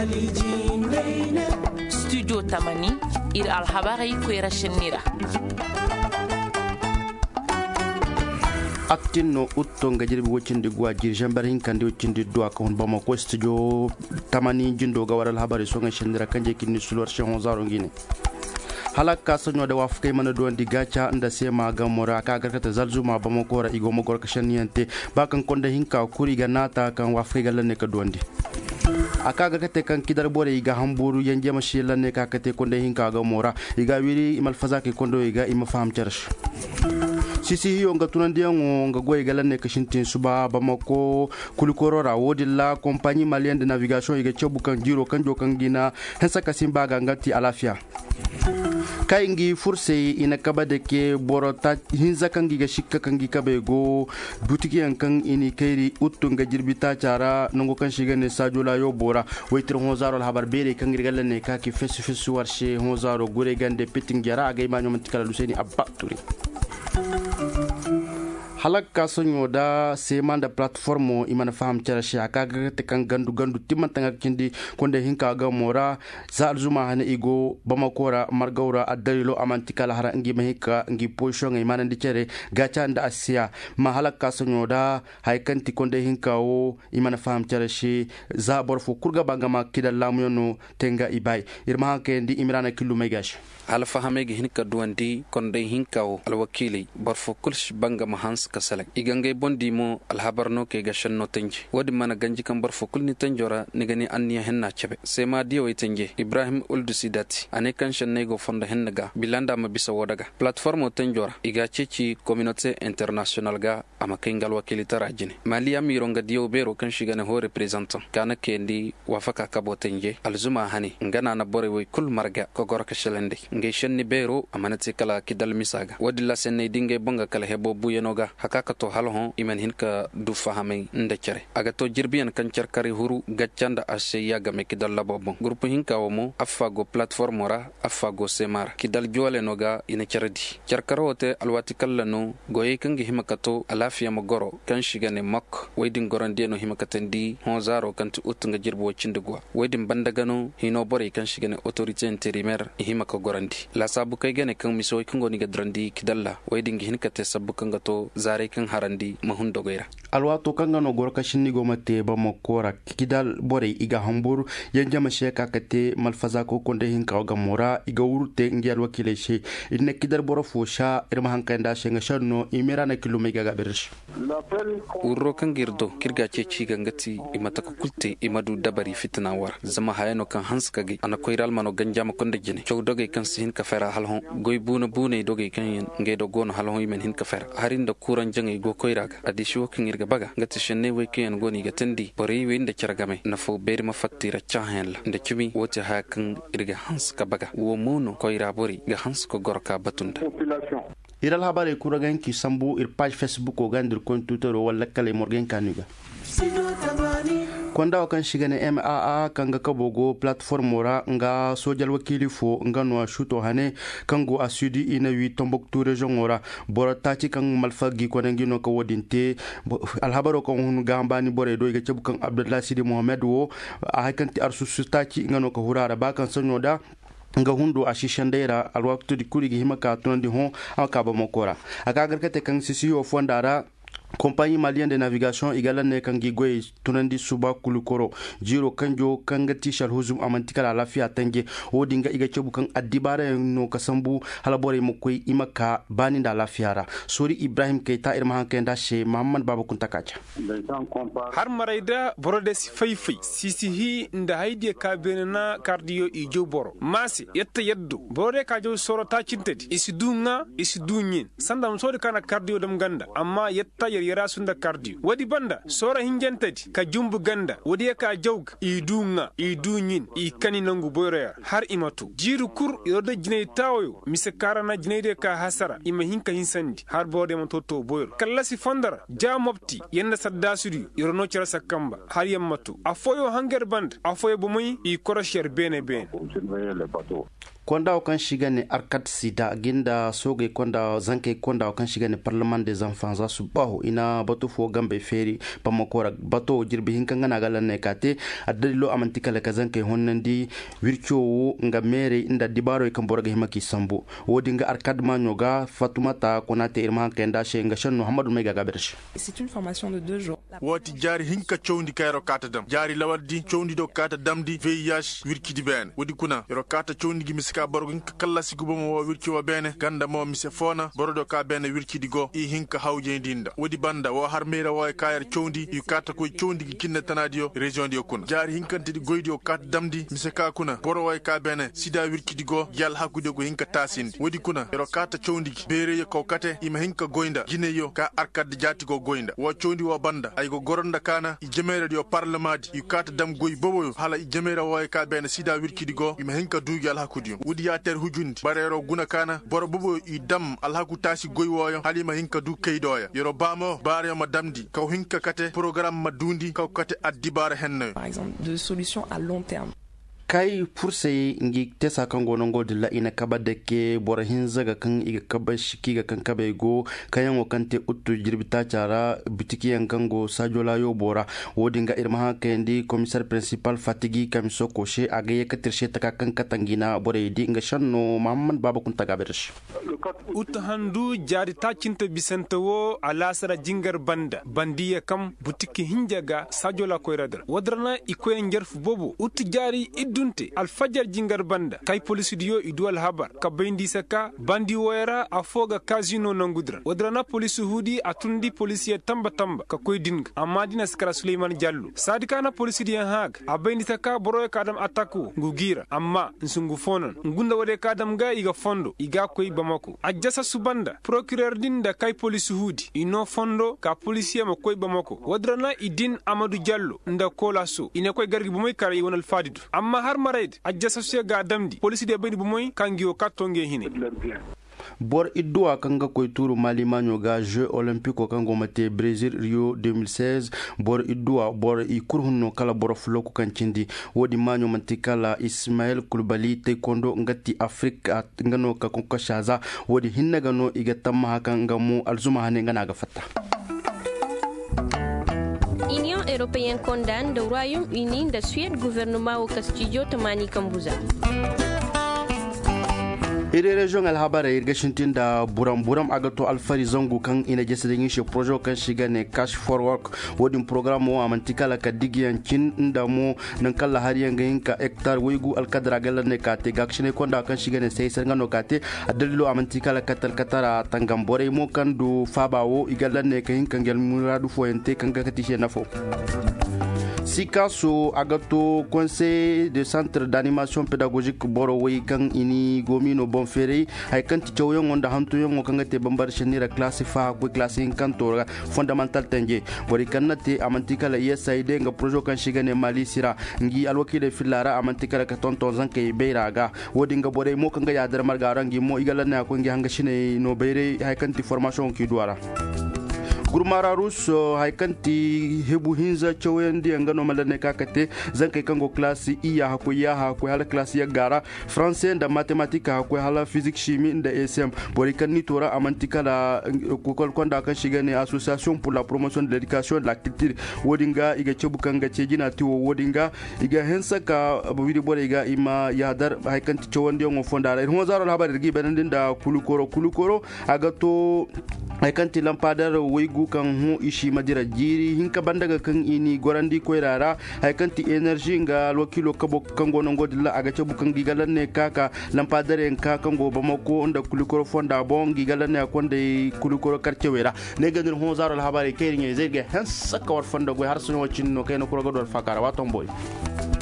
studio tamani ir alhabari ko rashinira aktinno uttonga jirbi woccinde guaji jambar hinkande woccinde do ko hon Bamako studio tamani jindo ga waral habari so ngi shendira kanje kinni sulor chehon zaro ngine halakka sonyo da wafkay mana do ndi gacha nda sema gamora ka garkata zalzuma Bamako ra igo mo gorka shaniyante bakan konda hinka kuri ga nata kan wafkay galanne ka dondi aka garkata kan kidar bore iga hamburu yanje ma shelanne ka kate konda hinka gamora iga wiri imal fazake kondo iga ima fam charsh sisi hiyo nga tunandiyango nga goy galanne kashintin suba Bamako kulikorora wodilla compagnie malienne de navigation iga chobukan jiro kanjo kangina hensa kasimba ga ngati alafia kaingi furse ina kabade ke borota hinza kangi ga shikka kangi kabe go butiki kan ini kairi uttunga jirbita cara nongo kan shigane sajola yo bora waitir hozaro habar bere kan galanne ka ki fesu fesu warshe hozaro gure gande piting jara ga imanyo mantikala luseni abba turi halakka sonyo da semanda platformo imana faham cara shi aka ga kan gandu timantanga kindi konde hinka ga mora za zuma hana igo Bamakora margaura adalilo amantikala hara ngi mahika ngi position imana ndicere gacha nda asia ma halakka sonyo da haikanti konde hinka o imana faham cara shi za borfo kurga bangama kidal lamuyono tenga ibai irma hanke ndi imrana killu megash alfa hamegi hinka duwandi konde hinka o alwakili borfo kulsh bangama hans kasalak igangay bondi mo alhabarno ke gashan no tenje wadi mana ganji kan borfo kulni tenjora nigani anniya henna chebe sema diyo itenje Ibrahim Uldusidati ane kan shannego fonda hennaga bilanda ma bisa wodaga platformo tenjora iga chechi communauté international ga ama kengal wakili tarajine maliya mironga diyo bero kan shigane ho representant kana kendi wafaka kabo tenje alzuma hani ngana na bore way kul marga ko gorka shelende ngay shanni bero amanati kala kidal misaga wadi la senne dinge bonga kala hebo buyenoga hakaka to halhon iman hinka du fahame ndecere aga to jirbiyan kan cerkari huru gaccanda ashe yaga me kidal labobon groupe hinka womo afago platform ora afago semara kidal jole noga ina cerdi cerkarote alwati kallano goye kangi himakato alafiya mo goro kan shigane mak waydin gorande no himakatendi honzaro kanti utunga jirbo cindugwa waydin bandagano hino bore kan shigane autorité intérimaire himaka gorandi la sabu kay gane kan miso kango ni gadrandi kidalla waydin hinkate sabu kanga to zare kan harandi mahundo goira alwato kanga no gorka shinni gomate Bamakora kidal bore iga hambur yanjama sheka kate malfaza ko konde hinka ga mora iga urute ngial wakile she inne kidal boro fosha irma hankanda shenga shanno imera na kilomega ga bersh urro kan girdo kirga ce ci gangati imata ko kulte imadu dabari fitna war zama hayano kan hanska gi ana koiral mano ganjama konde jene chow doge kan sin ka fera halhon goy buna doge kan ngedo gono halhon imen hin ka fera harinda kuran jangai go koiraga adi sho kan irga baga ngati shenne we ken goni ga tandi bori we nda caragame na fo beri ma fattira chahen la nda cimi wote ha kan irga hans ka baga wo mono koira bori ga hans ko gorka batunda iral habare kuragan ki sambu ir page Facebook o gandir kon Twitter wala kale morgen kanuga konda kan shigane MAA kanga kabogo platform ora nga social wakili fo nga no shuto hane kango asudi ina wi Tombouctou region ora borata ci kan malfagi ko nangi no ko wodinte alhabaro ko hun gambani bore do ga cebu kan Abdullah Sidi Mohamed wo a hakanti arsusuta ci nga no ko hurara ba kan sonyo da nga hundo ashishandeira alwaktu di kurigi himaka tondi hon aka Bamakora aka garkate kan sisi o fondara compagnie malienne de navigation igalane kangi goy tunandi suba kulukoro jiro kanjo kangati shal huzum amantikala lafiya tange odinga iga cebu kan adibara no kasambu halabore mo koy imaka bani da lafiyara sori Ibrahim Keita irma hankenda she Muhammad Baba Kuntakacha har maraida borodes fayfay sisihi nda haydi ka benena cardio ijo boro masi yetta yeddo borode ka jow soro ta cintedi isidunga isidunyin sandam sori kana cardio dam ganda amma yetta yara sunda cardio wadi banda sora hinjentadi ka jumbu ganda wadi ka jawg idunga idunyin I kani nangu boyra har imatu jiru kur yoda jinay tawoyo mise karana jinayde ka hasara ima hinka hinsandi har bode mo toto boyro kallasi fondara jamopti yenda saddasuri yorono cira sakamba har yammatu afoyo hanger band afoyo bumuy I korosher bene konda kan shiga ne arkat sida ginda soge konda zanke konda kan shiga ne parlement des enfants za su baho ina bato fo gambe feri pamakora bato jirbi hinkan ngana galan ne kate adalilo amantika la kazanke honnandi wircho nga mere inda dibaro kan borga himaki sambo wodi nga arkad manyoga fatumata konate irma kenda she nga shan muhammadu mai gaga bersh. C'est une formation de 2 jours. Woti jari hinka chowndi kayro kata dam jari lawaddi chowndi do kata damdi VIH wirkidi ben wodi kuna yoro kata chowndi gi miska borgo hinka kala sigubo mo wirki wa bene ganda mo mise fona borodo ka bene wirkidi go i hinka hawje dinda wodi banda wo har mera wo kayar chowndi yu kata ko chowndi gi kinna tanadio region di kuna jari hinkante di goydi o kata damdi mise ka kuna boro way ka bene sida wirkidi go yal hakude go hinka tasindi wodi kuna yoro kata chowndi gi bere ko kate ima hinka goynda gineyo ka arkad jati go goynda wo chowndi wo banda ay go goronda kana i jemere dio parlement yu kata dam goy bobo hala i jemere wo ka bene sida wirkidi go ima hinka dugi al hakudi wodi ya ter hujundi barero guna kana boro bobo i dam al haku tasi goy woyo halima hinka du kaydoya yoro bamo bare ma damdi kaw hinka kate programme ma dundi kaw kate addibara henne Par exemple, de solutions à long terme. kai fursai ngi tesa kan gonon godi la ina kaba deke bora hinzaga kan iga kaba shiki ga kan kaba go kayan wakante uttu jirbita cara bitiki yankango sajola yo bora wodinga irma kendi commissaire principal fatigi kamiso koshe agaye katirshe taka kan katangina bore di nga shanno muhammad baba kun taga bersh utahandu jari tacinta bisantawo alasara jingar banda bandiya kam butiki hinjaga sajola koyradar wadrana ikoyen jarfu bobo ut jari dunte alfajar jingar banda kay police diyo idwal habar ka bayndi saka bandi wayra afoga casino nangudra wadrana police hudi atundi policier tamba ka koy dinga amma dina skara Suleiman Jallo sadikana police diyan hag a bayndi saka boroy kadam attaku ngugira amma nsungu fonon ngunda wade kadam ga iga fondo iga koy Bamako ajjasa subanda procureur dinda kay police hudi ino fondo ka policier ma koy Bamako wadrana idin Amadou Jallo nda kolaso ina koy gargi bu moy kare wonal fadidu amma har maraid ajjasa su ga damdi police de bayni bu moy kangiyo katonge hine bor idua kanga koy turu mali manyo ga jeux olympique kango mate Brésil Rio 2016 bor idua bor i kurhunno kala bor floko kancindi wodi manyo mantikala Ismail Koulibaly taekwondo ngati Afrika ngano ka konka shaza wodi hinnaga no igatamma hakanga mu alzuma hane ngana ga fatta. Union européenne condamne le Royaume-Uni de Suède gouvernement au Castillo Tamani Kambuza. ire region al habara irga shintin da buram agato alfari zangu kan ina jesa da yin projet kan shiga ne cash for work wodin program wa mantikala ka digiyan kin inda mo nan kala har yanga yinka hectare wegu alkadra galan ne kate gakshine konda kan shiga ne sai sangano kate adalilo amantikala katal katara tangambore mo kan do fabawo igalan ne kan yinka gel muradu foyente kan ga katishe nafo Sikaso agato conseil de centre d'animation pédagogique boro way kan ini gomino bonfere ay kan ti cioyon onda hantu yon kan te bambar chenira classe fa ko classe in kantora fondamental tenje bori kan nate amantika la USAID nga projet kan shigane mali sira ngi alwakile filara amantika la tonton zanke beiraga wodi nga bore mo kan ga yadar margarangi mo igala na ko ngi hanga shine no beire ay kan ti formation ki duara gurmara russo haikanti hebu hinza chowendi ngano malane kakate zankai kango klasi iya hako hala klasi ya gara français da matematika hako hala physique chimie da SM borikan ni tora amantika la kokol konda kan shigane association pour la promotion de l'éducation de la culture wodinga iga chebukanga chejina tiwo wodinga iga hensaka bawidi bore iga ima yadar haikanti chowendi ngo fondara ho zaro habari gi benendin da kulukoro agato haikanti lampadar waigu kan hu ishi madira jiri hinka bandaga kan ini gorandi koirara haikanti energy nga lokilo kabo kango nango dilla aga cebu kan gigalan ne kaka lampadare en ka kango Bamako onda kulikoro fonda bon gigalan ne konde kulikoro karcewera ne gandir ho zaro habari kayri zege hansa ka war fonda go har suno cinno kayno ko godor fakara waton boy